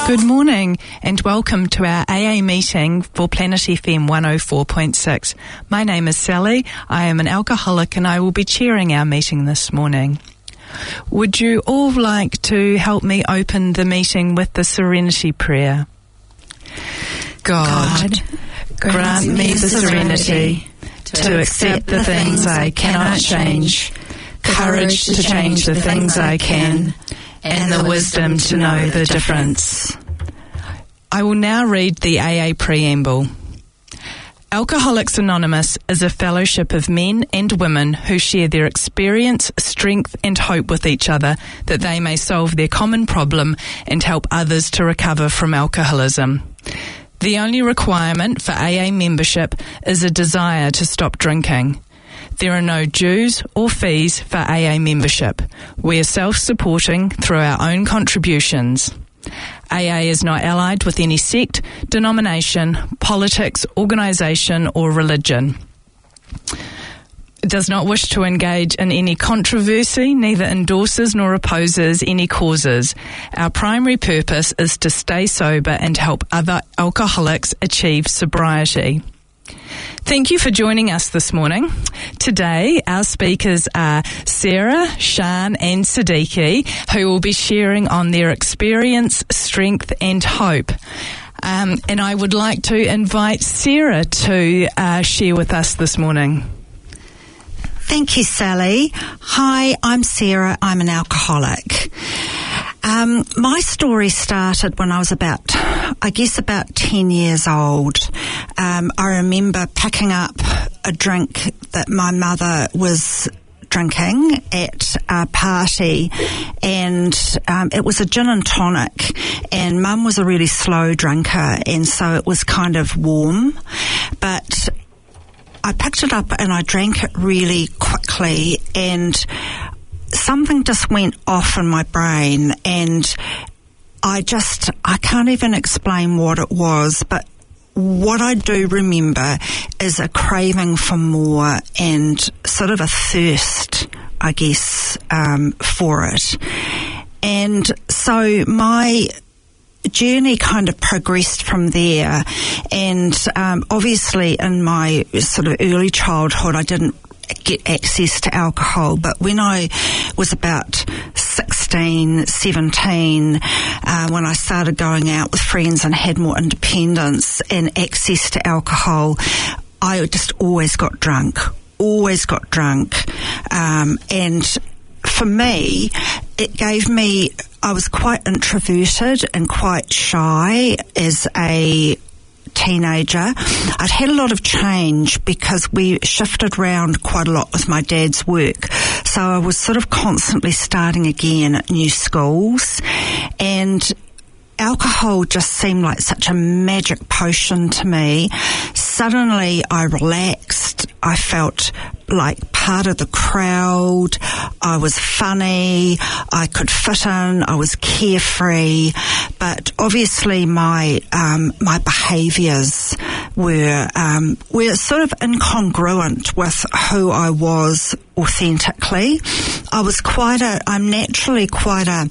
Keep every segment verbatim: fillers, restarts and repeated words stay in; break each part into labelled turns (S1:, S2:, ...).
S1: Good morning and welcome to our A A meeting for Planet F M one oh four point six. My name is Sally. I am an alcoholic and I will be chairing our meeting this morning. Would you all like to help me open the meeting with the Serenity Prayer? God, God grant me the serenity to accept the things I cannot change, courage to change the things I can, and the wisdom to know the difference. I will now read the A A preamble. Alcoholics Anonymous is a fellowship of men and women who share their experience, strength and hope with each other that they may solve their common problem and help others to recover from alcoholism. The only requirement for A A membership is a desire to stop drinking. There are no dues or fees for A A membership. We are self-supporting through our own contributions. A A is not allied with any sect, denomination, politics, organisation or religion. It does not wish to engage in any controversy, neither endorses nor opposes any causes. Our primary purpose is to stay sober and help other alcoholics achieve sobriety. Thank you for joining us this morning. Today, our speakers are Sarah, Shan and Siddiqui, who will be sharing on their experience, strength and hope. Um, and I would like to invite Sarah to uh, share with us this morning.
S2: Thank you, Sally. Hi, I'm Sarah. I'm an alcoholic. Um, my story started when I was about, I guess about ten years old. Um, I remember picking up a drink that my mother was drinking at a party, and um, it was a gin and tonic, and Mum was a really slow drinker, and so it was kind of warm, but I picked it up and I drank it really quickly, and something just went off in my brain, and I just, I can't even explain what it was, but what I do remember is a craving for more and sort of a thirst, I guess, um, for it. And so my journey kind of progressed from there, and um, obviously in my sort of early childhood I didn't get access to alcohol, but when I was about sixteen, seventeen, uh, when I started going out with friends and had more independence and access to alcohol, I just always got drunk, always got drunk, um, and for me, it gave me, I was quite introverted and quite shy as a teenager. I'd had a lot of change because we shifted around quite a lot with my dad's work. So I was sort of constantly starting again at new schools, and alcohol just seemed like such a magic potion to me. Suddenly I relaxed. I felt like part of the crowd. I was funny. I could fit in. I was carefree. But obviously my um, my behaviours were um, were sort of incongruent with who I was authentically. I was quite a. I'm naturally quite a.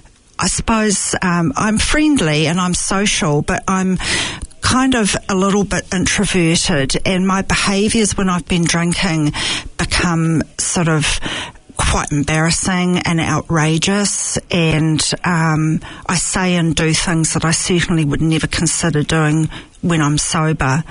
S2: I suppose um, I'm friendly and I'm social, but I'm kind of a little bit introverted, and my behaviours when I've been drinking become sort of quite embarrassing and outrageous, and um, I say and do things that I certainly would never consider doing when I'm sober.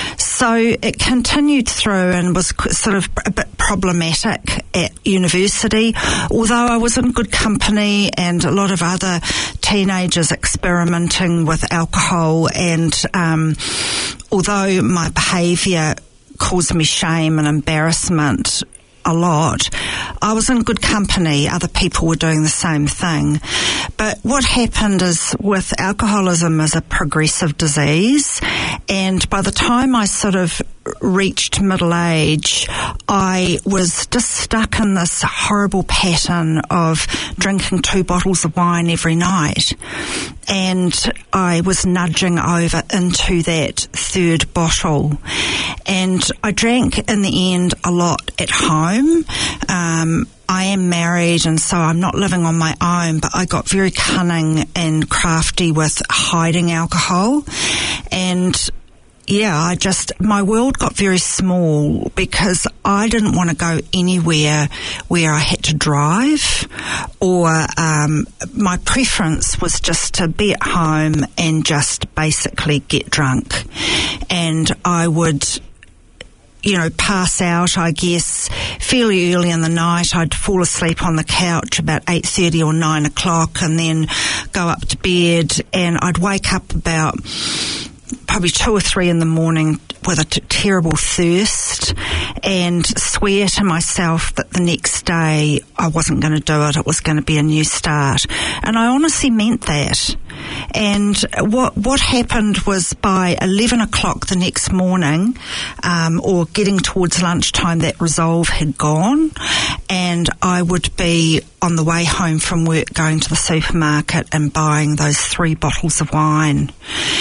S2: So it continued through and was sort of a bit problematic at university, although I was in good company and a lot of other teenagers experimenting with alcohol, and um, although my behaviour caused me shame and embarrassment a lot, I was in good company. Other people were doing the same thing. But what happened is, with alcoholism as a progressive disease, and by the time I sort of reached middle age, I was just stuck in this horrible pattern of drinking two bottles of wine every night. And I was nudging over into that third bottle. And I drank in the end a lot at home. Um, I am married, and so I'm not living on my own, but I got very cunning and crafty with hiding alcohol. And yeah, I just, my world got very small because I didn't want to go anywhere where I had to drive, or um, my preference was just to be at home and just basically get drunk. And I would, you know, pass out, I guess, fairly early in the night. I'd fall asleep on the couch about eight thirty or nine o'clock and then go up to bed, and I'd wake up about probably two or three in the morning with a t- terrible thirst, and swear to myself that the next day I wasn't going to do it. It was going to be a new start. And I honestly meant that. And what what happened was by eleven o'clock the next morning, um, or getting towards lunchtime, that resolve had gone, and I would be on the way home from work going to the supermarket and buying those three bottles of wine.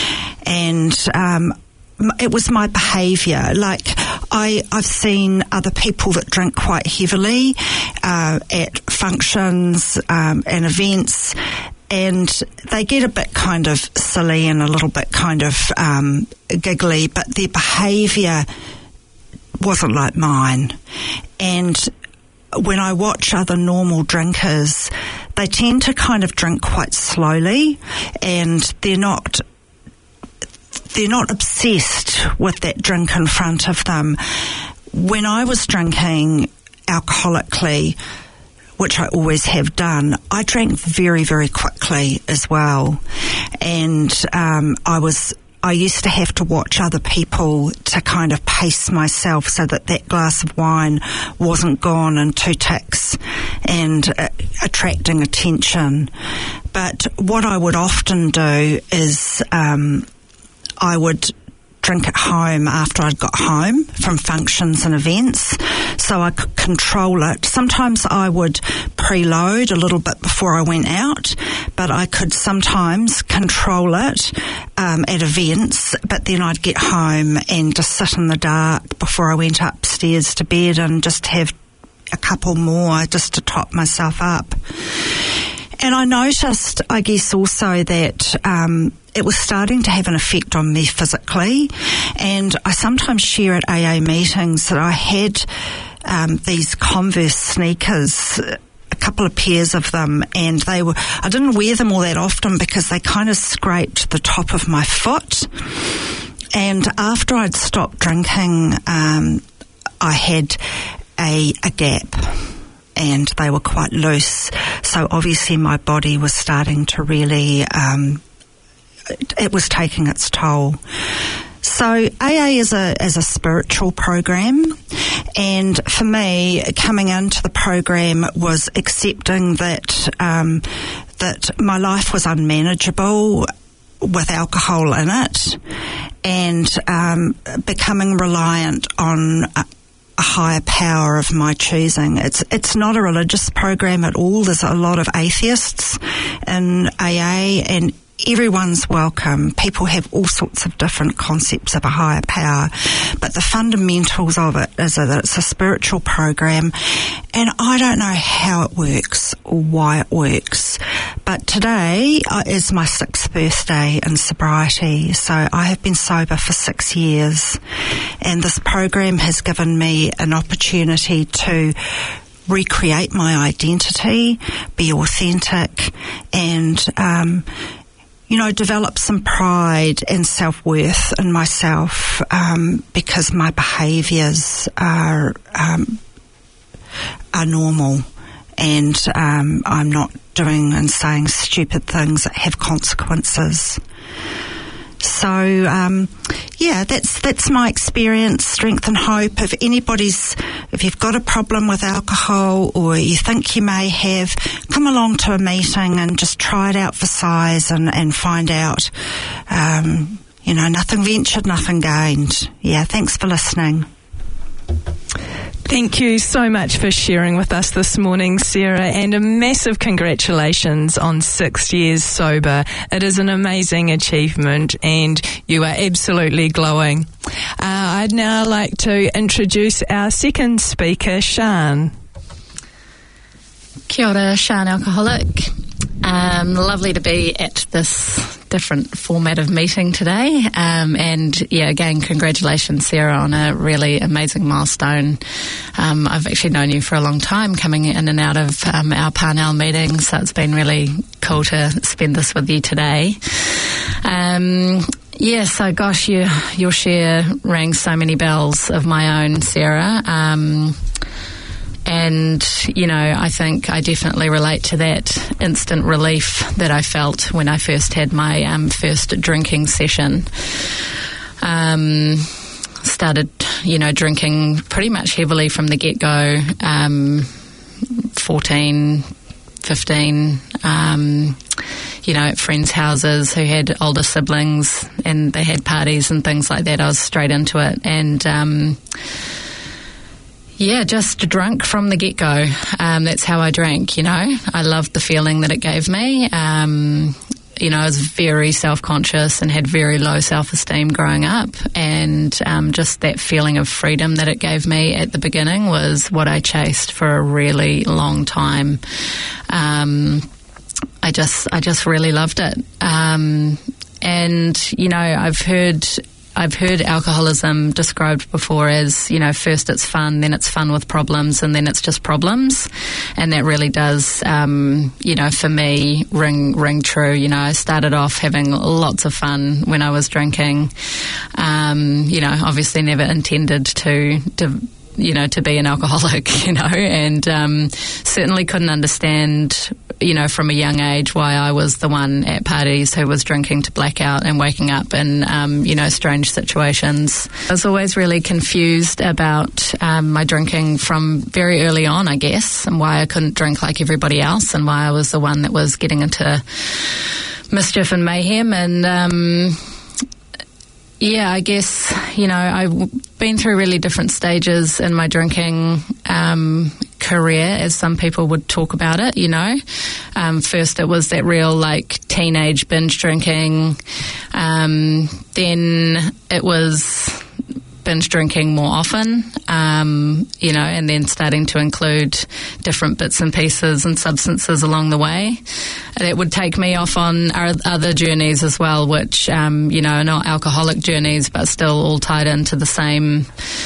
S2: And um, it was my behaviour. Like, I, I've seen other people that drink quite heavily uh, at functions um, and events, and they get a bit kind of silly and a little bit kind of um, giggly, but their behaviour wasn't like mine. And when I watch other normal drinkers, they tend to kind of drink quite slowly, and they're not they're not obsessed with that drink in front of them. When I was drinking alcoholically, which I always have done, I drank very, very quickly as well. And um, I was I used to have to watch other people to kind of pace myself so that that glass of wine wasn't gone in two ticks and uh, attracting attention. But what I would often do is um, I would drink at home after I'd got home from functions and events, so I could control it. Sometimes I would preload a little bit before I went out, but I could sometimes control it um, at events, but then I'd get home and just sit in the dark before I went upstairs to bed and just have a couple more just to top myself up. And I noticed, I guess, also that um, it was starting to have an effect on me physically. And I sometimes share at A A meetings that I had um, these Converse sneakers, a couple of pairs of them, and they were, I didn't wear them all that often because they kind of scraped the top of my foot. And after I'd stopped drinking, um, I had a, a gap, and they were quite loose. So obviously my body was starting to really, um, it, it was taking its toll. So A A is a is a spiritual program, and for me, coming into the program was accepting that um, that my life was unmanageable with alcohol in it, and um, becoming reliant on a, a higher power of my choosing. It's it's not a religious program at all. There's a lot of atheists in A A, and everyone's welcome. People have all sorts of different concepts of a higher power, but the fundamentals of it is that it's a spiritual program, and I don't know how it works or why it works, but today uh, is my sixth birthday in sobriety, so I have been sober for six years, and this program has given me an opportunity to recreate my identity, be authentic, and um you know, develop some pride and self-worth in myself, um, because my behaviours are um, are normal, and um, I'm not doing and saying stupid things that have consequences. So, um, yeah, that's that's my experience, strength and hope. If anybody's, if you've got a problem with alcohol or you think you may have, come along to a meeting and just try it out for size and, and find out. Um, you know, nothing ventured, nothing gained. Yeah, thanks for listening.
S1: Thank you so much for sharing with us this morning, Sarah, and a massive congratulations on six years sober. It is an amazing achievement, and you are absolutely glowing. Uh, I'd now like to introduce our second speaker, Sian.
S3: Kia ora, Shan Alcoholic. Um, lovely to be at this different format of meeting today. Um, and yeah, again, congratulations, Sarah, on a really amazing milestone. Um, I've actually known you for a long time, coming in and out of um, our Parnell meetings, so it's been really cool to spend this with you today. Um, yeah, so gosh, you, your share rang so many bells of my own, Sarah. Um, And, you know, I think I definitely relate to that instant relief that I felt when I first had my um, first drinking session. Um, started, you know, drinking pretty much heavily from the get-go, um, fourteen, fifteen, um, you know, at friends' houses who had older siblings and they had parties and things like that. I was straight into it. And, um... Yeah, just drunk from the get-go. Um, that's how I drank, you know. I loved the feeling that it gave me. Um, you know, I was very self-conscious and had very low self-esteem growing up. And um, just that feeling of freedom that it gave me at the beginning was what I chased for a really long time. Um, I just, I just really loved it. Um, and, you know, I've heard... I've heard alcoholism described before as, you know, first it's fun, then it's fun with problems, and then it's just problems. And that really does, um, you know, for me, ring ring true. You know, I started off having lots of fun when I was drinking. Um, you know, obviously never intended to... to you know, to be an alcoholic, you know, and um, certainly couldn't understand, you know, from a young age why I was the one at parties who was drinking to blackout and waking up in, um, you know, strange situations. I was always really confused about um, my drinking from very early on, I guess, and why I couldn't drink like everybody else and why I was the one that was getting into mischief and mayhem. And, um, yeah, I guess, you know, I've been through really different stages in my drinking um, career, as some people would talk about it, you know. Um, first it was that real, like, teenage binge drinking. Um, then it was binge drinking more often, um, you know, and then starting to include different bits and pieces and substances along the way. That would take me off on our other journeys as well, which, um, you know, are not alcoholic journeys, but still all tied into the same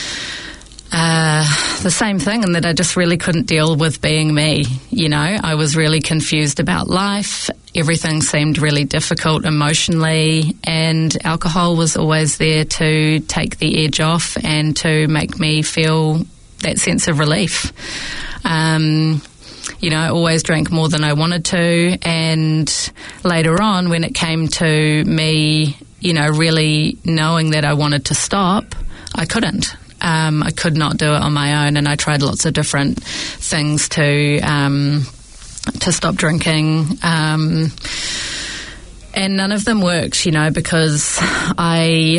S3: uh, the same thing, and that I just really couldn't deal with being me, you know. I was really confused about life. Everything seemed really difficult emotionally, and alcohol was always there to take the edge off and to make me feel that sense of relief. Um, you know, I always drank more than I wanted to, and later on when it came to me, you know, really knowing that I wanted to stop, I couldn't. Um, I could not do it on my own, and I tried lots of different things to um, to stop drinking, um, and none of them worked, you know, because I,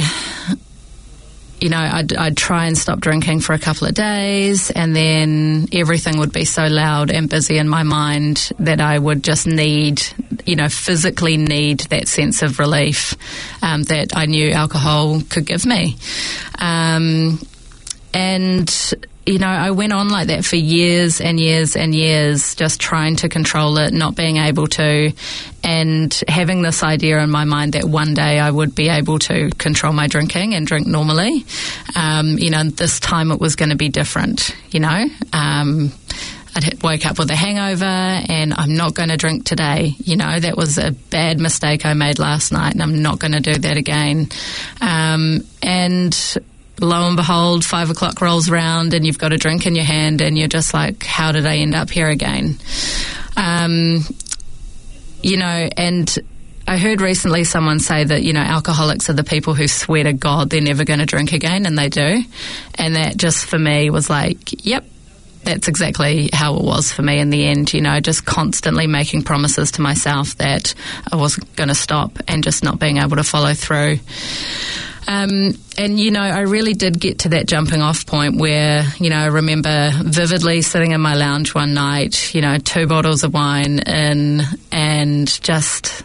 S3: you know, I'd, I'd try and stop drinking for a couple of days, and then everything would be so loud and busy in my mind that I would just need, you know, physically need that sense of relief um, that I knew alcohol could give me. Um, And, you know, I went on like that for years and years and years, just trying to control it, not being able to, and having this idea in my mind that one day I would be able to control my drinking and drink normally. Um, you know, this time it was going to be different, you know. Um, I'd wake up with a hangover and I'm not going to drink today. You know, that was a bad mistake I made last night and I'm not going to do that again. Um, and... lo and behold, five o'clock rolls around and you've got a drink in your hand and you're just like, how did I end up here again? Um, you know, and I heard recently someone say that, you know, alcoholics are the people who swear to God they're never going to drink again, and they do. And that just for me was like, yep, that's exactly how it was for me in the end, you know, just constantly making promises to myself that I wasn't going to stop and just not being able to follow through. Um, and, you know, I really did get to that jumping off point where, you know, I remember vividly sitting in my lounge one night, you know, two bottles of wine in, and just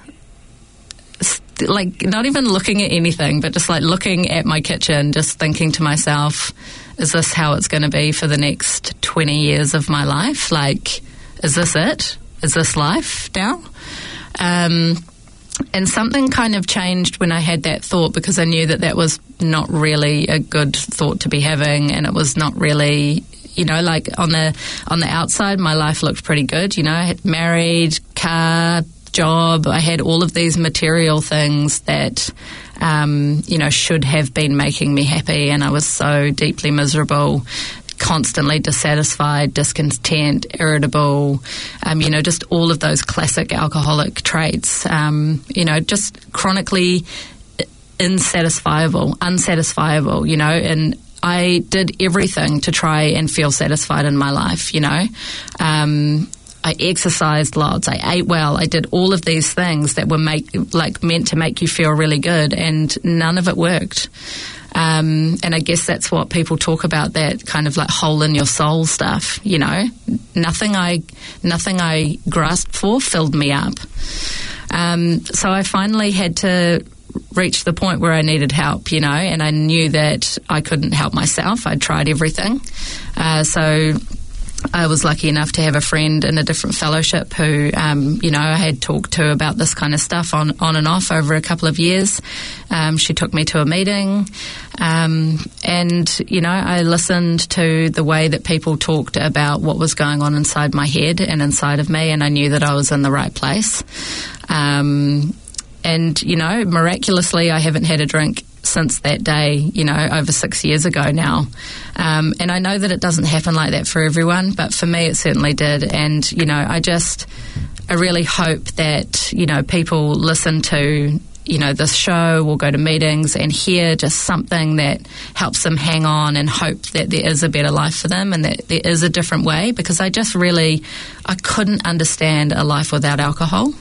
S3: like not even looking at anything, but just like looking at my kitchen, just thinking to myself, is this how it's going to be for the next twenty years of my life? Like, is this it? Is this life now? Um, and something kind of changed when I had that thought, because I knew that that was not really a good thought to be having, and it was not really, you know, like on the on the outside, my life looked pretty good. You know, I had married, car, job. I had all of these material things that, um, you know, should have been making me happy, and I was so deeply miserable, constantly dissatisfied, discontent, irritable, um, you know, just all of those classic alcoholic traits, um, you know, just chronically insatisfiable, unsatisfiable, you know, and I did everything to try and feel satisfied in my life, you know. Um, I exercised lots, I ate well, I did all of these things that were make like meant to make you feel really good, and none of it worked. Um, and I guess that's what people talk about, that kind of like hole in your soul stuff, you know. Nothing I, nothing I grasped for filled me up. Um, so I finally had to reach the point where I needed help, you know, and I knew that I couldn't help myself. I'd tried everything. Uh, so I was lucky enough to have a friend in a different fellowship who, um, you know, I had talked to about this kind of stuff on, on and off over a couple of years. Um, she took me to a meeting, um, and, you know, I listened to the way that people talked about what was going on inside my head and inside of me, and I knew that I was in the right place. Um, and, you know, miraculously, I haven't had a drink since that day, you know, over six years ago now. Um, and I know that it doesn't happen like that for everyone, but for me it certainly did. And, you know, I just, I really hope that, you know, people listen to, you know, this show or go to meetings and hear just something that helps them hang on and hope that there is a better life for them and that there is a different way, because I just really, I couldn't understand a life without alcohol.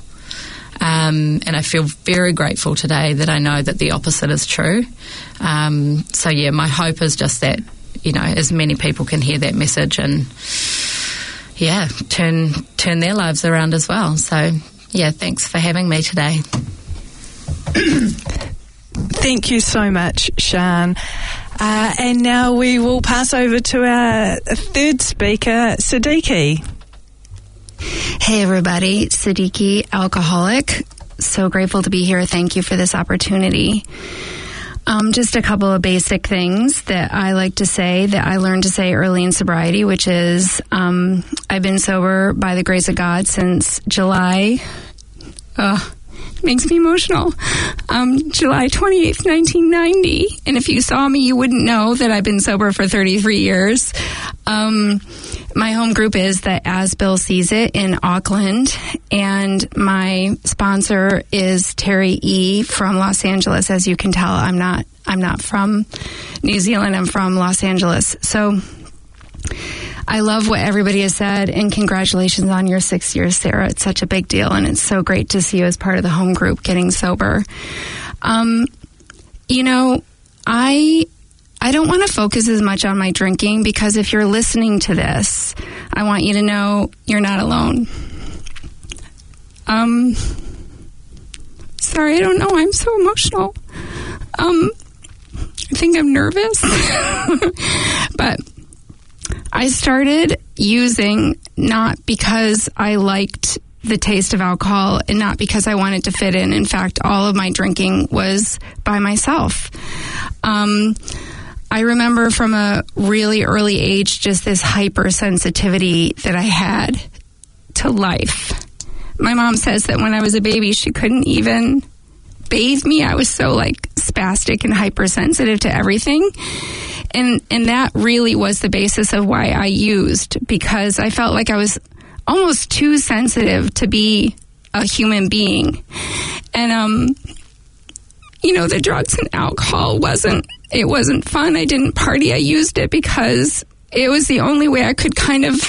S3: Um, and I feel very grateful today that I know that the opposite is true. Um, so, yeah, my hope is just that, you know, as many people can hear that message and, yeah, turn turn their lives around as well. So, yeah, thanks for having me today.
S1: Thank you so much, Sian. Uh, and now we will pass over to our third speaker, Siddiqui.
S4: Hey everybody, Siddiqui, alcoholic. So grateful to be here. Thank you for this opportunity. Um, just a couple of basic things that I like to say that I learned to say early in sobriety, which is um, I've been sober by the grace of God since July. Uh, it makes me emotional. Um, July twenty-eighth, nineteen ninety. And if you saw me, you wouldn't know that I've been sober for thirty-three years. Um, my home group is the As Bill Sees It in Auckland, and my sponsor is Terry E. from Los Angeles. As you can tell, I'm not I'm not from New Zealand. I'm from Los Angeles. So I love what everybody has said, and congratulations on your six years, Sarah. It's such a big deal, and it's so great to see you as part of the home group getting sober. Um, you know, I... I don't want to focus as much on my drinking, because if you're listening to this, I want you to know you're not alone. Um, sorry, I don't know. I'm so emotional. Um, I think I'm nervous. But I started using not because I liked the taste of alcohol and not because I wanted to fit in. In fact, all of my drinking was by myself. Um... I remember from a really early age just this hypersensitivity that I had to life. My mom says that when I was a baby, she couldn't even bathe me. I was so like spastic and hypersensitive to everything. And and that really was the basis of why I used, because I felt like I was almost too sensitive to be a human being. And, um, you know, the drugs and alcohol wasn't It wasn't fun. I didn't party. I used it because it was the only way I could kind of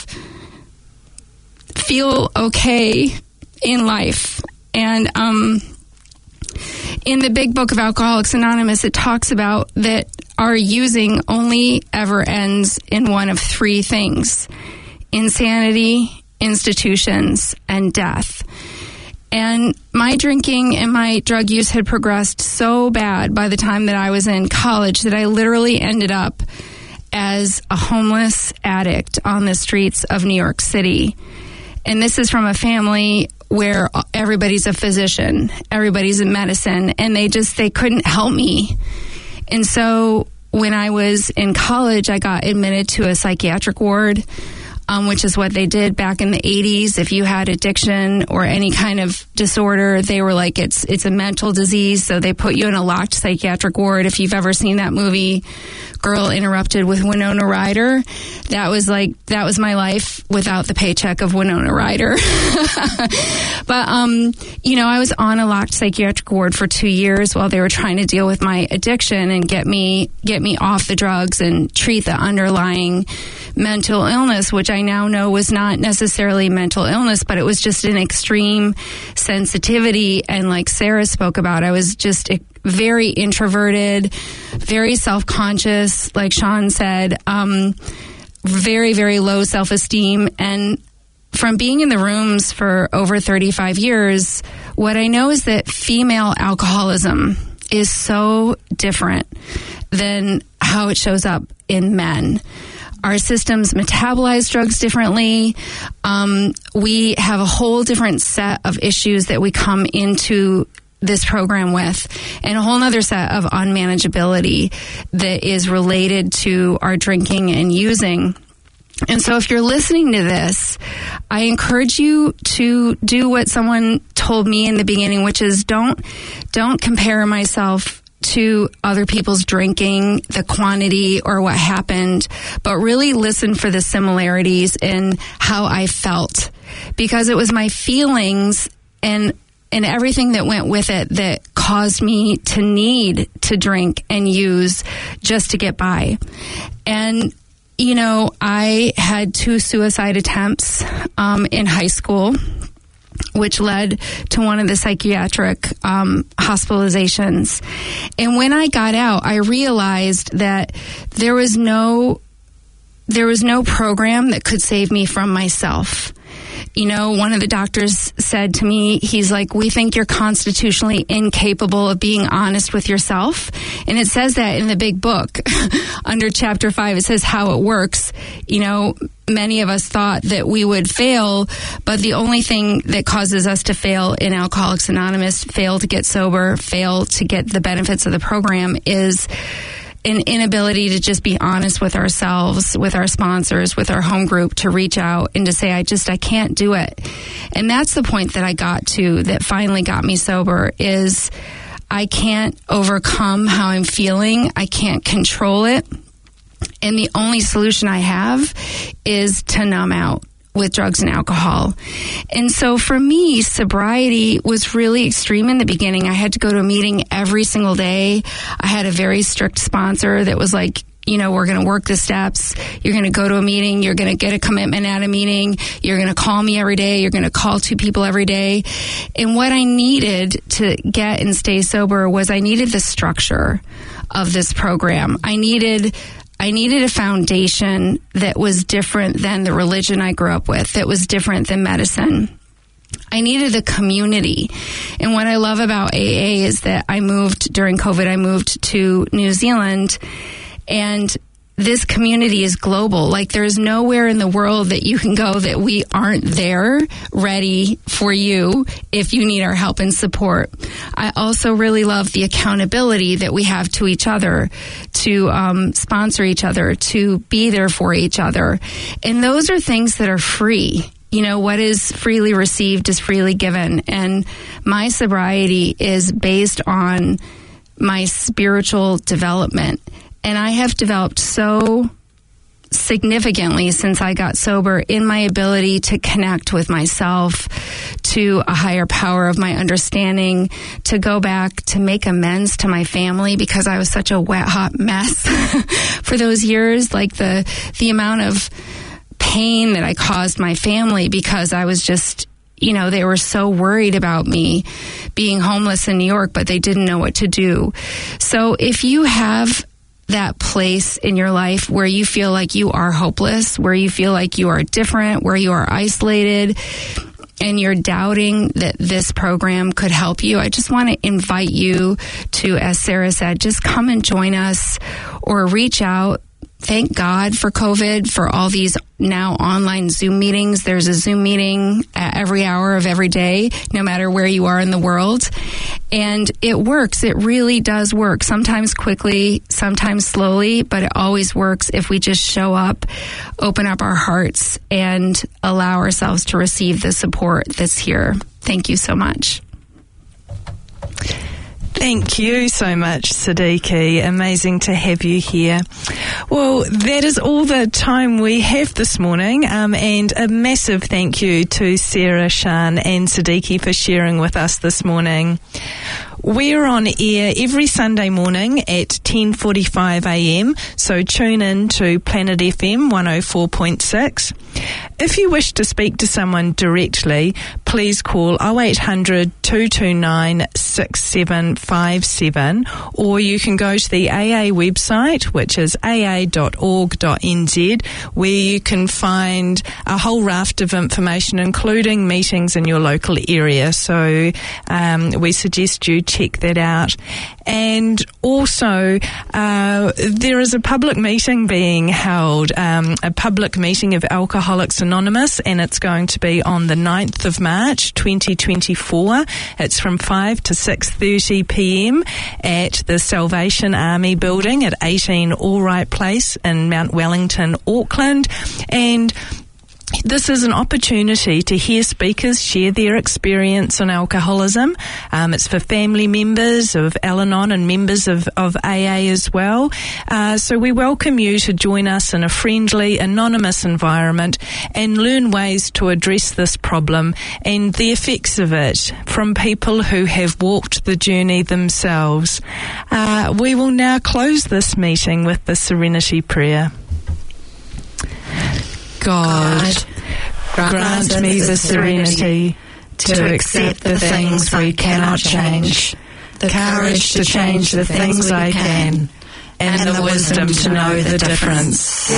S4: feel okay in life. And um, in the big book of Alcoholics Anonymous, it talks about that our using only ever ends in one of three things: insanity, institutions, and death. And my drinking and my drug use had progressed so bad by the time that I was in college that I literally ended up as a homeless addict on the streets of New York City. And this is from a family where everybody's a physician, everybody's in medicine, and they just, they couldn't help me. And so when I was in college, I got admitted to a psychiatric ward, um, which is what they did back in the eighties. If you had addiction or any kind of disorder, they were like, it's it's a mental disease, so they put you in a locked psychiatric ward. If you've ever seen that movie, Girl Interrupted with Winona Ryder, that was like, that was my life without the paycheck of Winona Ryder. But, um, you know, I was on a locked psychiatric ward for two years while they were trying to deal with my addiction and get me, get me off the drugs and treat the underlying mental illness, which I now know was not necessarily mental illness, but it was just an extreme sensitivity. And like Sarah spoke about, I was just very introverted, very self-conscious, like Sean said, um, very, very low self-esteem. And from being in the rooms for over thirty-five years, what I know is that female alcoholism is so different than how it shows up in men. Our systems metabolize drugs differently. Um, we have a whole different set of issues that we come into this program with, and a whole other set of unmanageability that is related to our drinking and using. And so if you're listening to this, I encourage you to do what someone told me in the beginning, which is don't, don't compare myself to other people's drinking, the quantity or what happened, but really listen for the similarities in how I felt, because it was my feelings and and everything that went with it that caused me to need to drink and use just to get by. And you know, I had two suicide attempts um, in high school, which led to one of the psychiatric um, hospitalizations. And when I got out, I realized that there was no, there was no program that could save me from myself. You know, one of the doctors said to me, he's like, we think you're constitutionally incapable of being honest with yourself. And it says that in the big book under chapter five, it says how it works. You know, many of us thought that we would fail, but the only thing that causes us to fail in Alcoholics Anonymous, fail to get sober, fail to get the benefits of the program, is an inability to just be honest with ourselves, with our sponsors, with our home group, to reach out and to say, I just, I can't do it. And that's the point that I got to that finally got me sober, is I can't overcome how I'm feeling. I can't control it. And the only solution I have is to numb out with drugs and alcohol. And so for me, sobriety was really extreme in the beginning. I had to go to a meeting every single day. I had a very strict sponsor that was like, you know, we're going to work the steps. You're going to go to a meeting. You're going to get a commitment at a meeting. You're going to call me every day. You're going to call two people every day. And what I needed to get and stay sober was I needed the structure of this program. I needed I needed a foundation that was different than the religion I grew up with, that was different than medicine. I needed a community. And what I love about A A is that I moved during COVID, I moved to New Zealand, and this community is global. Like, there's nowhere in the world that you can go that we aren't there ready for you if you need our help and support. I also really love the accountability that we have to each other, to um, sponsor each other, to be there for each other. And those are things that are free. You know, what is freely received is freely given. And my sobriety is based on my spiritual development. And I have developed so significantly since I got sober in my ability to connect with myself, to a higher power of my understanding, to go back to make amends to my family, because I was such a wet, hot mess for those years. Like the, the amount of pain that I caused my family, because I was just, you know, they were so worried about me being homeless in New York, but they didn't know what to do. So if you have that place in your life where you feel like you are hopeless, where you feel like you are different, where you are isolated, and you're doubting that this program could help you, I just want to invite you to, as Sarah said, just come and join us, or reach out thank God for COVID, for all these now online Zoom meetings. There's a Zoom meeting at every hour of every day, no matter where you are in the world. And it works. It really does work. Sometimes quickly, sometimes slowly, but it always works if we just show up, open up our hearts, and allow ourselves to receive the support that's here. Thank you so much.
S1: Thank you so much, Siddiqui. Amazing to have you here. Well, that is all the time we have this morning, um, and a massive thank you to Sarah, Sian and Siddiqui for sharing with us this morning. We're on air every Sunday morning at ten forty-five a m, so tune in to Planet F M one oh four point six. If you wish to speak to someone directly, please call oh eight hundred, two two nine, six seven five seven, or you can go to the A A website, which is a a dot org dot n z, where you can find a whole raft of information, including meetings in your local area. So um, we suggest you check that out. And also, uh, there is a public meeting being held, um, a public meeting of Alcoholics Anonymous, and it's going to be on the ninth of March, twenty twenty-four. It's from five to six thirty p m at the Salvation Army building at eighteen Allright Place in Mount Wellington, Auckland. And this is an opportunity to hear speakers share their experience on alcoholism. Um, it's for family members of Al-Anon and members of, of A A as well. Uh, so we welcome you to join us in a friendly, anonymous environment and learn ways to address this problem and the effects of it from people who have walked the journey themselves. Uh, we will now close this meeting with the Serenity Prayer. God, grant, grant me the serenity to accept the things we cannot change, the courage to change the things I can, and the wisdom to know the difference.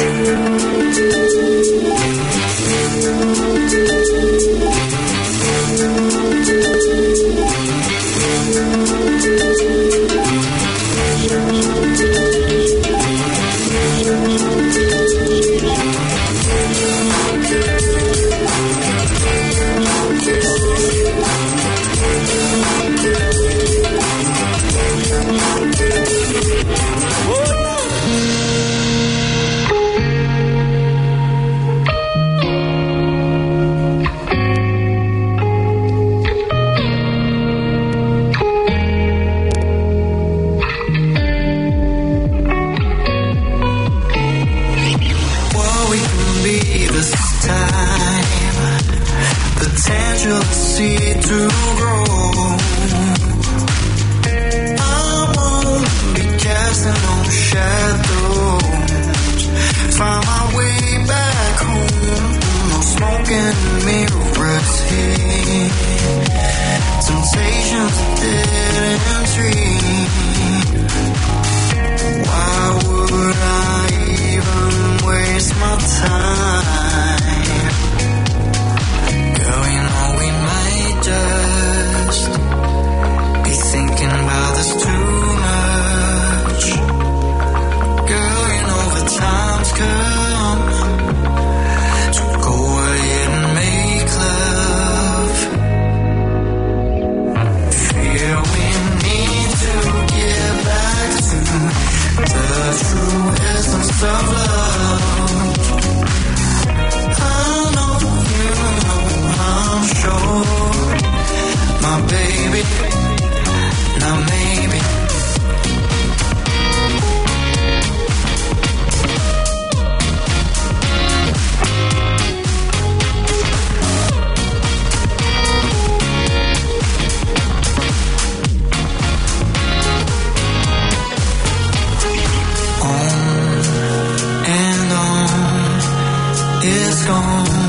S5: Gone.